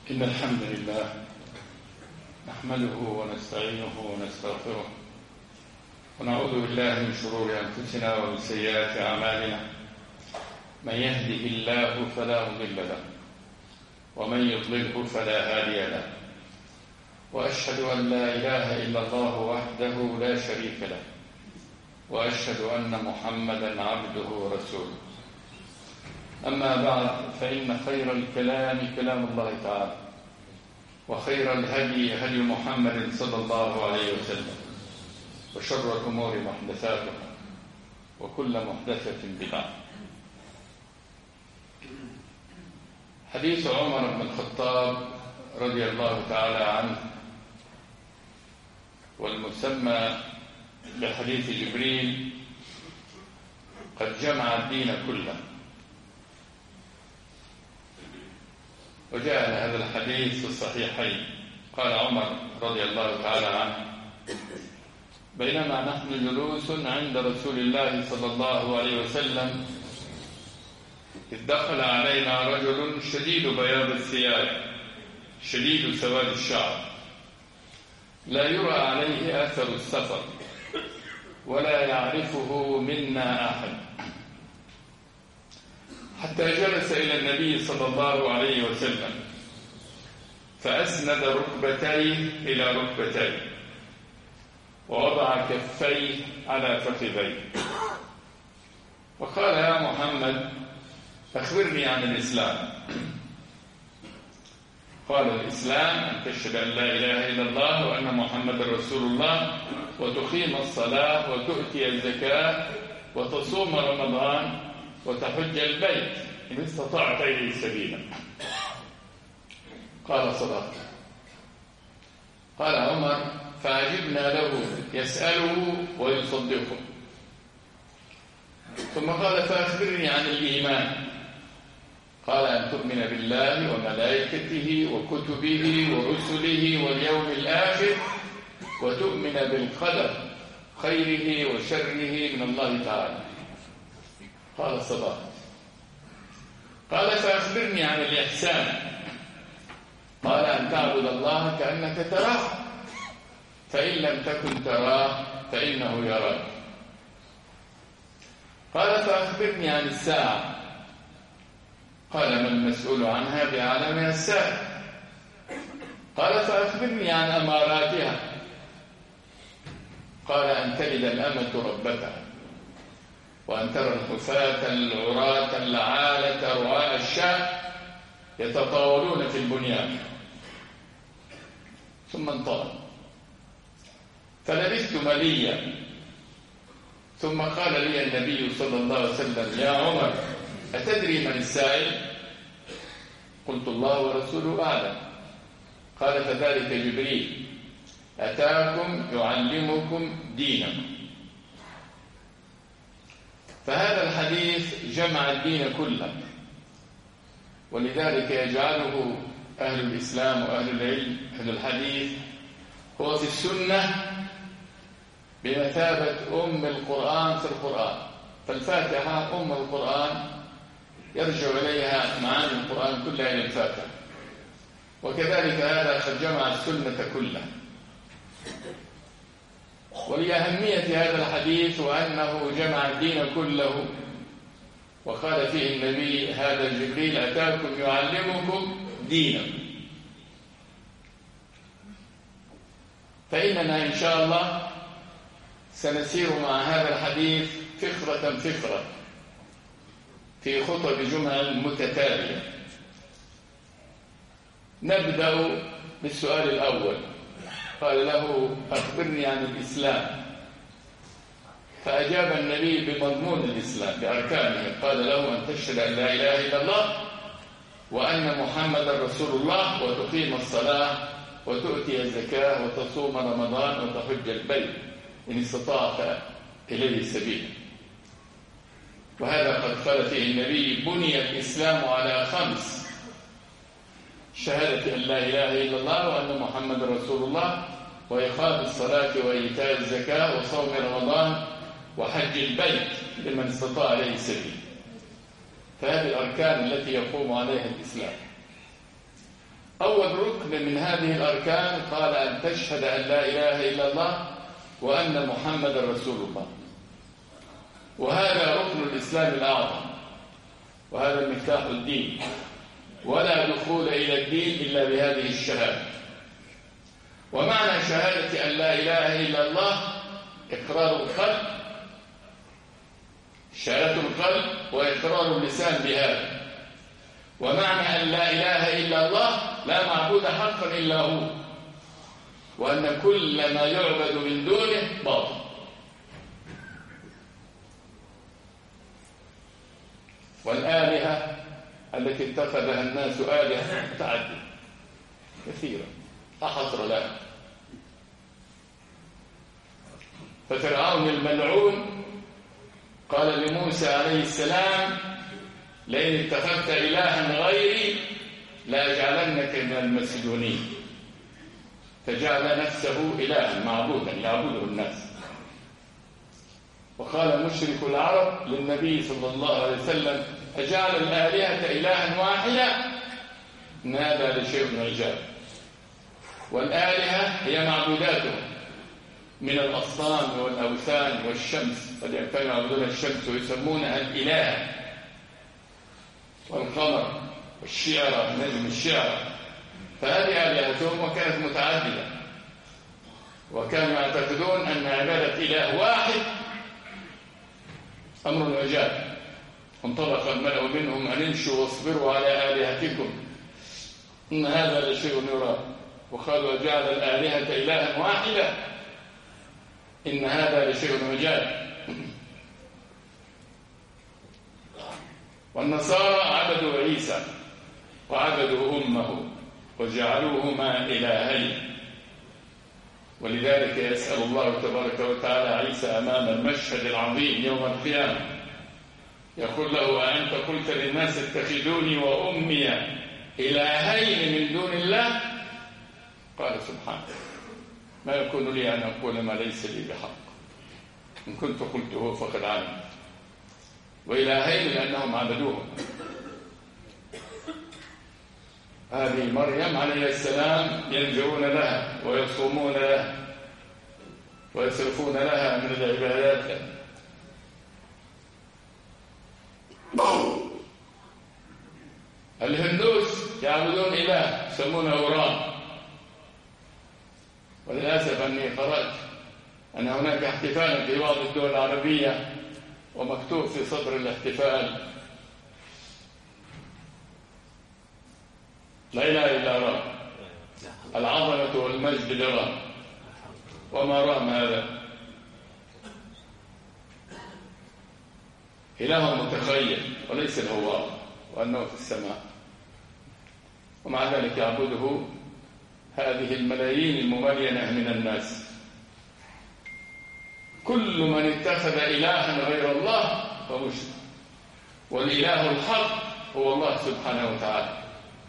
إن الحمد لله نحمده ونستعينه ونستغفره ونعوذ بالله من شرور أنفسنا ومن سيئات أعمالنا. من يهده الله فلا مضل له ومن يضلله فلا هادي له، وأشهد أن لا إله إلا الله وحده لا شريك له، وأشهد أن محمدا عبده ورسوله. أما بعد، فإن خير الكلام كلام الله تعالى، وخير الهدي هدي محمد صلى الله عليه وسلم، وشر الأمور محدثاتها، وكل محدثة بدعة. حديث عمر بن الخطاب رضي الله تعالى عنه، والمسمى بحديث جبريل، قد جمع الدين كله. وجاء هذا الحديث في الصحيحين. قال عمر رضي الله تعالى عنه: بينما نحن جلوس عند رسول الله صلى الله عليه وسلم، إذ دخل علينا رجل شديد بياض الثياب شديد سواد الشعر، لا يرى عليه أثر السفر، ولا يعرفه منا أحد، حتى جلس إلى النبي صلى الله عليه وسلم، فأسند ركبتيه إلى ركبتيه، ووضع كفيه على فخذيه، وقال: يا محمد، أخبرني عن الإسلام. قال: الإسلام أن تشهد أن لا إله إلا الله وأن محمد رسول الله، وتقيم الصلاة، وتؤتي الزكاة، وتصوم رمضان، وتحج البيت إن استطعت إليه سبيلا. قال: صدقت. قال عمر: فعجبنا له، يسأله ويصدقه. ثم قال: فأخبرني عن الإيمان. قال: أن تؤمن بالله وملائكته وكتبه ورسله واليوم الآخر، وتؤمن بالقدر خيره وشره من الله تعالى. قال: صدقت. قال: فأخبرني عن الإحسان. قال: أن تعبد الله كأنك تراه، فإن لم تكن تراه فإنه يراك. قال: فأخبرني عن الساعة. قال: ما المسؤول عنها بأعلم من السائل. قال: فأخبرني عن أماراتها. قال: أن تلد الأمة ربتها، وأن ترى الحفاة العراة العالة رعاء الشاة يتطاولون في البنيان. ثم انطلق، فلبثت مليا، ثم قال لي النبي صلى الله عليه وسلم: يا عمر، أتدري من السائل؟ قلت: الله ورسوله أعلم. قال: فذلك جبريل أتاكم يعلمكم دينكم. فهذا الحديث جمع الدين كله، ولذلك يجعله أهل الإسلام وأهل العلم أهل الحديث هو في السنة بمثابة أم القرآن في القرآن. فالفاتحة أم القرآن، يرجع إليها معاني القرآن كلها إلى الفاتحة، وكذلك هذا قد جمع السنة كلها. ولأهمية هذا الحديث وأنه جمع الدين كله، وقال فيه النبي: هذا جبريل أتاكم يعلمكم دينكم. فإننا إن شاء الله سنسير مع هذا الحديث فقرة فقرة في خطب جمعة متتالية. نبدأ بالسؤال الأول. قال له: أخبرني عن الإسلام. فأجاب النبي بمضمون الإسلام بأركانه. قال له: أن تشهد أن لا إله إلا الله وأن محمدا رسول الله، وتقيم الصلاة، وتؤتي الزكاة، وتصوم رمضان، وتحج البيت إن استطعت إليه سبيلا. وهذا قد قال فيه النبي: بني الإسلام على 5: شهادة أن لا إله إلا الله وأن محمد رسول الله، وإقام الصلاة، وإيتاء الزكاة، وصوم رمضان، وحج البيت لمن استطاع إليه سبيلا. فهذه الأركان التي يقوم عليها الإسلام. أول ركن من هذه الأركان قال أن تشهد أن لا إله إلا الله وأن محمد رسول الله، وهذا ركن الإسلام الأعظم، وهذا مفتاح الدين، ولا دخول إلى الدين إلا بهذه الشهادة. ومعنى شهادة أن لا إله إلا الله إقرار القلب، شهادة القلب وإقرار اللسان بهذا. ومعنى أن لا إله إلا الله لا معبود حقا إلا هو، وأن كل ما يعبد من دونه باطل. والآلهة التي اتخذها الناس آلهة متعددة كثيرة لا حصر لها. ففرعون الملعون قال لموسى عليه السلام: لئن اتخذت إلها غيري لأجعلنك من المسجونين. فجعل نفسه إلها معبودا يعبده الناس. وقال مشرك العرب للنبي صلى الله عليه وسلم: أجعل الآلهة إلها واحدا؟ إن هذا لشيء عجاب. والآلهة هي معبوداتهم من الأصنام والأوثان والشمس، قد كانوا يعبدون الشمس ويسمونها الإله، والقمر والشعر نجم الشعر. فهذه آلهتهم وكانت متعددة، وكانوا يعتقدون أن عبادة إله واحد أمر عجاب. انطلق الملأ منهم أن امشوا واصبروا على آلهتكم إن هذا لشيء يراد. وقالوا: أجعل الآلهة إلها واحدا إن هذا لشيء عجاب. والنصارى عبدوا عيسى وعبدوا أمه وجعلوهما إلهين. ولذلك يسأل الله تبارك وتعالى عيسى أمام المشهد العظيم يوم القيامة، يقول له: أأنت قلت للناس اتخذوني وأمي إلهين من دون الله؟ قال: سبحانه، ما يكون لي أن أقول ما ليس لي بحق، إن كنت قلته فقد علمت. وإلهين لأنهم عبدوهم. هذه مريم عليه السلام ينذرون لها ويصومون لها ويصرفون لها من العبادات. الهندوس يعبدون إله يسمونه أورام. وللأسف أني قرأت أن هناك احتفالا في بعض الدول العربية، ومكتوب في صدر الاحتفال: لا إله إلا رام، العظمة والمجد لرام. وما رام هذا؟ إله متخيل وليس الهواء، وأنه في السماء. ومع ذلك يعبده هذه الملايين المملينة من الناس. كل من اتخذ إلها غير الله فمشرك، والإله الحق هو الله سبحانه وتعالى.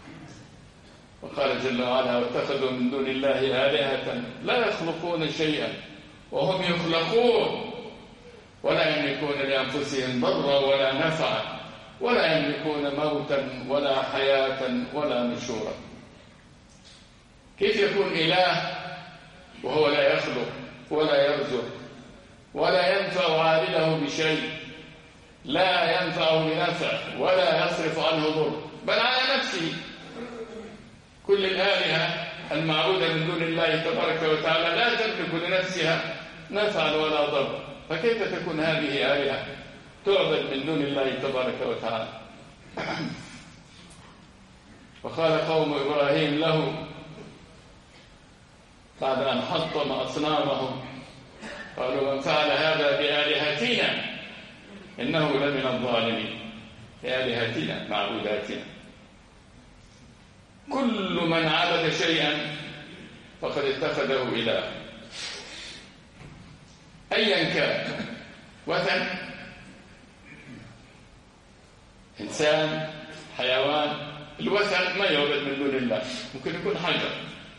وقال جل وعلا: واتخذوا من دون الله آلهة لا يخلقون شيئا وهم يخلقون ولا يملكون لأنفسهم ضرا ولا نفعا ولا يملكون موتا ولا حياة ولا نشورا. كيف يكون إله وهو لا يخلق ولا يرزق ولا ينفع عابده بشيء، لا ينفع بنفع ولا يصرف عنه ضر، بل على نفسه؟ كل الآلهة المعبودة من دون الله تبارك وتعالى لا تملك لنفسها نفعا ولا ضر، فكيف تكون هذه آلهة تعبد من دون الله تبارك وتعالى؟ وقال قوم إبراهيم له بعد أن حطم أصنامهم، قالوا: من فعل هذا بآلهتنا إنه لمن الظالمين. بآلهتنا معبوداتنا. كل من عبد شيئا فقد اتخذه إله أيا كان، وثن، إنسان، حيوان. الوثن ما يعبد من دون الله، ممكن يكون حجر،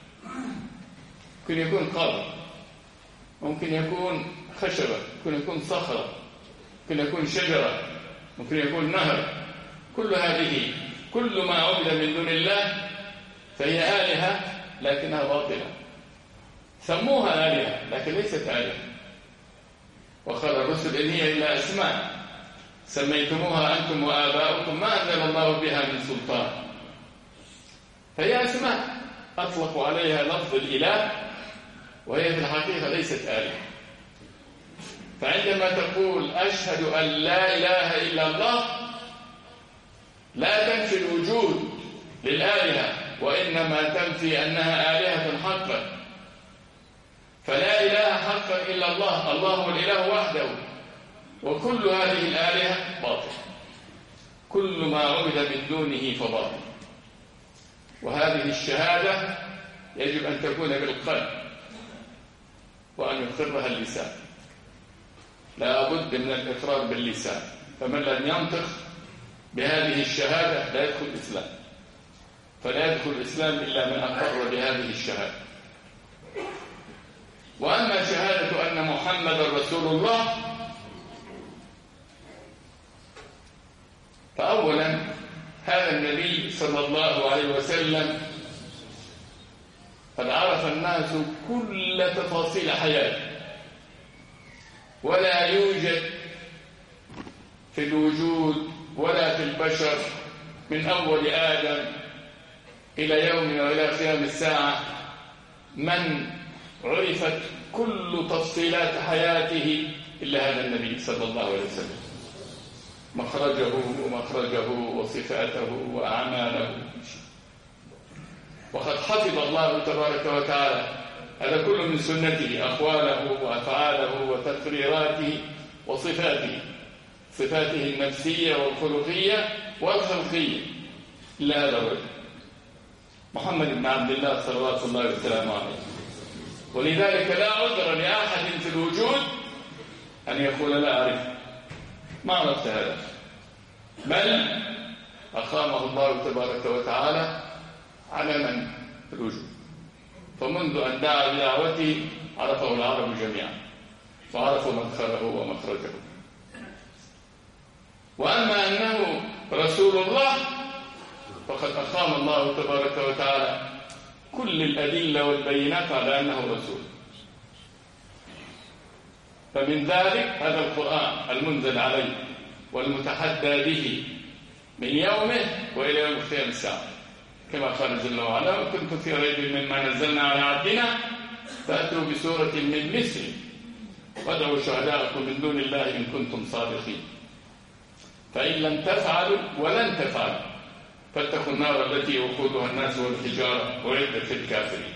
ممكن يكون قبر، ممكن يكون خشبة، ممكن يكون صخرة، ممكن يكون شجرة، ممكن يكون نهر. كل هذه، كل ما عبد من دون الله فهي آلهة لكنها باطلة، سموها آلهة لكن ليست آلهة. وقال الرسل إن هي إلا أسماء سميتموها أنتم وآباؤكم ما أنزل الله بها من سلطان، فهي أسماء أطلقوا عليها لفظ الإله وهي في الحقيقة ليست آلهة. فعندما تقول أشهد أن لا إله إلا الله لا تنفي الوجود للآلهة، وإنما تنفي أنها آلهة حقا. فلا إله حقا إلا الله، الله هو الإله وحده، وكل هذه الآلهة باطل، كل ما عبد من دونه فباطل. وهذه الشهادة يجب أن تكون بالقلب وأن يقرها اللسان، لا بد من الإقرار باللسان. فمن لم ينطق بهذه الشهادة لا يدخل الإسلام، فلا يدخل الإسلام إلا من أقر بهذه الشهادة. وأما شهادة أن محمد رسول الله فأولا هذا النبي صلى الله عليه وسلم قد عرف الناس كل تفاصيل حياته، ولا يوجد في الوجود ولا في البشر من أول آدم إلى يوم وإلى قيام الساعة من عرفت كل تفصيلات حياته إلا هذا النبي صلى الله عليه وسلم، مخرجه ومخرجه وصفاته وأعماله. وقد حفظ الله تبارك وتعالى هذا كله من سنته، أقواله وأفعاله وتقريراته وصفاته، صفاته النفسية والخلقية والخلقية. إلا هذا الرجل محمد بن عبد الله صلوات الله وسلامه عليه. ولذلك لا عذر لأحد في الوجود أن يقول لا أعرف، ما عرفت هذا، بل أقامه الله تبارك وتعالى علما في الوجود. فمنذ أن دعا بدعوته عرفه العرب جميعا وعرفوا مدخله ومخرجه. وأما أنه رسول الله فقد أقام الله تبارك وتعالى كل الأدلة والبينات على أنه رسول. فمن ذلك هذا القرآن المنزل عليه والمتحدى به من يومه وإلى يوم قيام الساعة، كما قال جل وعلا وكنتم في ريب مما نزلنا على عبدنا فأتوا بسورة من مثله وادعوا شهداءكم من دون الله إن كنتم صادقين. فإن لم تفعلوا ولن تفعلوا فاتقوا النار التي وقودها الناس والحجارة أعدت للكافرين.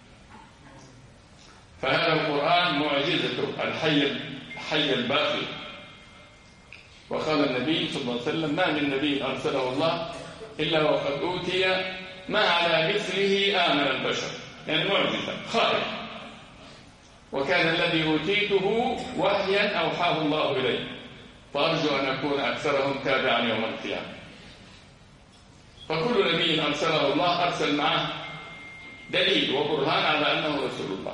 فهذا القرآن معجزته الحي الباقي. وقال النبي صلى الله عليه وسلم ما من نبي أرسله الله إلا وقد أوتي ما على مثله آمن البشر، يعني معجزة خارج. وكان الذي أوتيته وحيا أوحاه الله إليه، فأرجو أن أكون أكثرهم تابعا يوم القيامة. فكل نبي أرسله الله أرسل معه دليل وبرهان على أنه رسول الله.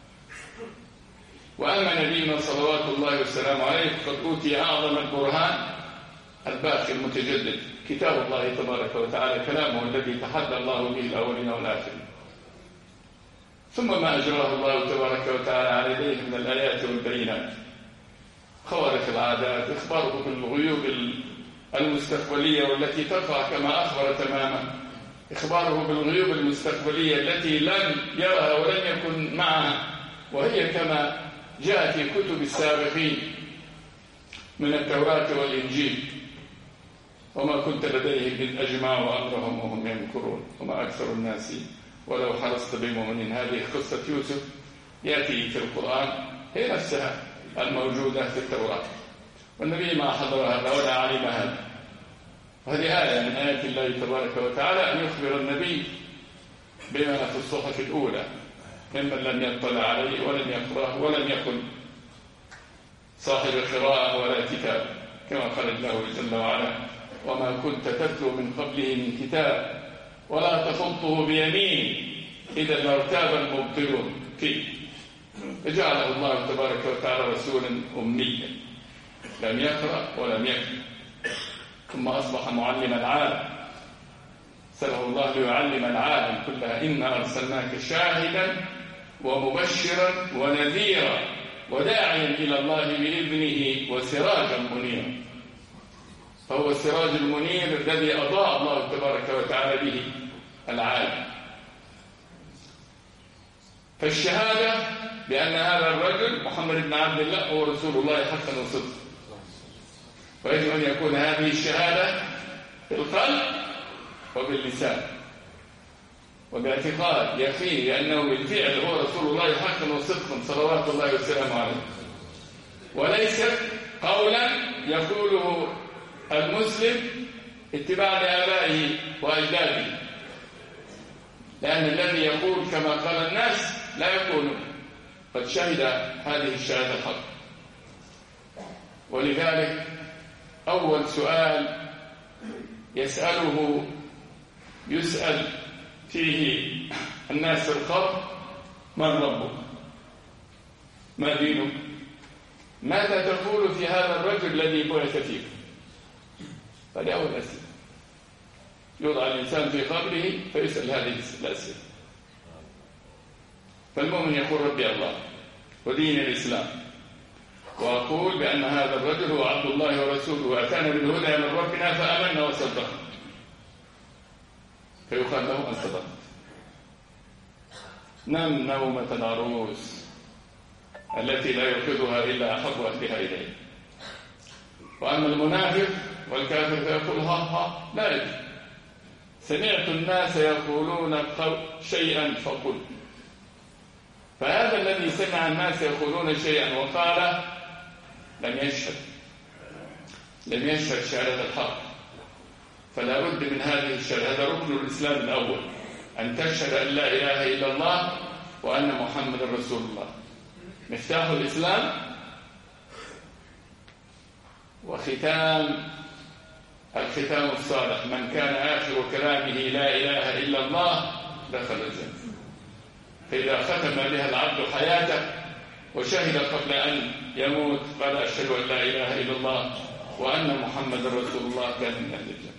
وأما نبينا صلوات الله والسلام عليه فقد أوتي أعظم البرهان الباقي المتجدد، كتاب الله تبارك وتعالى، كلامه الذي تحدى الله به الأولين والآخرين. ثم ما أجراه الله تبارك وتعالى على يديه من الآيات والبينات، خوارق العادات، إخباره بالغيوب المستقبلية والتي تقع كما أخبر تماما، إخباره بالغيوب المستقبلية التي لم يرها ولم يكن معها، وهي كما جاء في كتب السابقين من التوراة والإنجيل. وما كنت لديهم إذ أجمعوا أمرهم وهم يمكرون وما أكثر الناس ولو حرصت بمؤمنين. هذه قصة يوسف يأتي في القرآن هي نفسها الموجودة في التوراة، والنبي ما حضر هذا ولا علم هذا. وهذه آية من آيات الله تبارك وتعالى أن يخبر النبي بما في الصحف الأولى ممن لم يطلع عليه ولم يقرأه ولم يكن صاحب قراءة ولا كتاب، كما قال الله جل وعلا وما كنت تتلو من قبله من كتاب ولا تخطه بيمين إذا لارتاب المبطلون فيه. فجعله الله تبارك وتعالى رسولا أميا لم يقرأ ولم يكتب، ثم أصبح معلم العالم أرسله الله ليعلم العالم كلها: إنا أرسلناك شاهدا ومبشرا ونذيرا وداعيا إلى الله بإذنه وسراجا منيرا. فهو السراج المنير الذي أضاء الله تبارك وتعالى به العالم. فالشهادة بأن هذا الرجل محمد بن عبد الله هو رسول الله حقا وصدقا، ويجب أن يكون هذه الشهادة بالقلب وباللسان وباعتقاد يقين لأنه بالفعل هو رسول الله حقا وصدقا صلوات الله وسلامه عليه، وليست قولا يقوله المسلم اتباعا لآبائه وأجداده، لأن الذي يقول كما قال الناس لا يقول قد شهد هذه الشهادة الحق. ولذلك أول سؤال يسأل فيه الناس في القبر: من ربك؟ ما دينك؟ ماذا تقول في هذا الرجل الذي بعث فيك؟ هذه أول أسئلة. يوضع الإنسان في قبره فيسأل هذه الأسئلة. فالمؤمن يقول: ربي الله ودين الإسلام، وأقول بأن هذا الرجل هو عبد الله ورسوله وأتانا بالهدى من ربنا فآمنا وصدقنا، فيقال له: أن صدقت. نم نومة العروس التي لا يوقظها إلا أحب أهلها إليه. وأما المنافق والكافر فيقول: ها لا يدري، سمعت الناس يقولون شيئا فقل. فهذا الذي سمع الناس يقولون شيئا وقال لم يشهد شهادة الحق. فلا بد من هذه الشهادة، هذا ركن الإسلام الأول، أن تشهد أن لا إله إلا الله وأن محمد رسول الله. مفتاح الإسلام الختام الصالح: من كان آخر كلامه لا إله إلا الله دخل الجنة. فإذا ختم بها العبد حياته وشهد قبل أن يموت قال: أشهد أن لا إله إلا الله وأن محمد رسول الله، كان من أهل الجنة.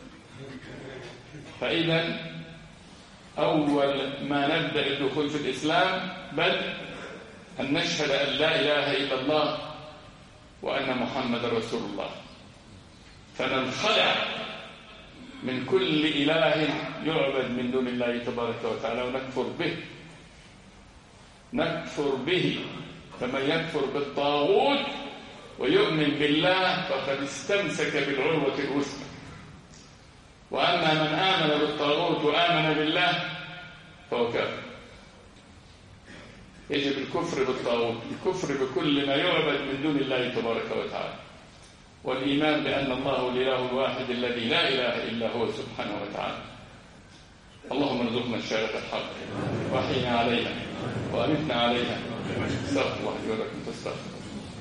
فإذا أول ما نبدأ الدخول في الإسلام بل أن نشهد أن لا إله إلا الله وأن محمد رسول الله، فننخلع من كل إله يعبد من دون الله تبارك وتعالى ونكفر به. فمن يكفر بالطاغوت ويؤمن بالله فقد استمسك بالعروة الوثقى. وأما من آمن بالطاغوت وآمن بالله فهو كافر. يجب الكفر بالطاغوت، الكفر بكل ما يعبد من دون الله تبارك وتعالى، والإيمان بأن الله الإله الواحد الذي لا إله إلا هو سبحانه وتعالى. اللهم ارزقنا الشهادة الحق وأحينا عليها وأمتنا عليها. استغفر الله لي ولكم فاستغفروه.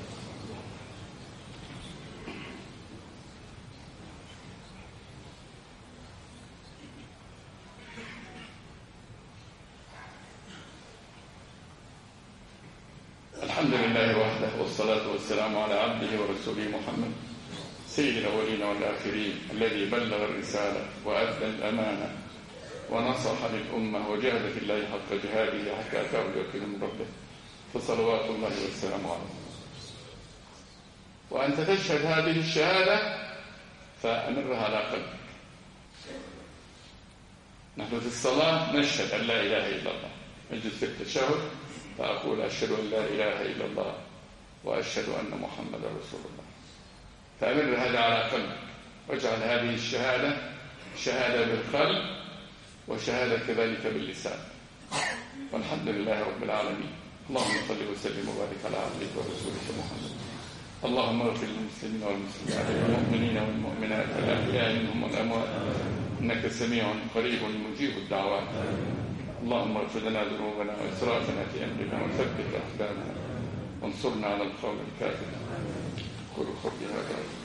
الحمد لله وحده، والصلاة والسلام على عبده ورسوله محمد سيد الأولين والآخرين، الذي بلغ الرسالة وأدى الأمانة ونصح للأمة وجاهد في الله حق جهاده حتى أتاه اليقين من ربه، فصلوات الله والسلام عليه. وأنت تشهد هذه الشهادة فأمرها على قلبك. نحن في الصلاة نشهد أن لا إله إلا الله، نجد في التشهد فأقول: أشهد أن لا إله إلا الله وأشهد أن محمد رسول الله. فأمر هذا على قلبك، واجعل هذه الشهادة شهادة بالقلب وشهادة كذلك باللسان. والحمد لله رب العالمين. اللهم صل وسلم وبارك على عبدك ورسولك محمد. اللهم اغفر للمسلمين والمسلمات والمؤمنين والمؤمنات الأحياء منهم والأموات، إنك سميع قريب مجيب الدعوات. اللهم اغفر لنا ذنوبنا وإسرافنا في أمرنا وثبت أقدامنا وانصرنا على القوم الكافرين. قولوا قولي هذا.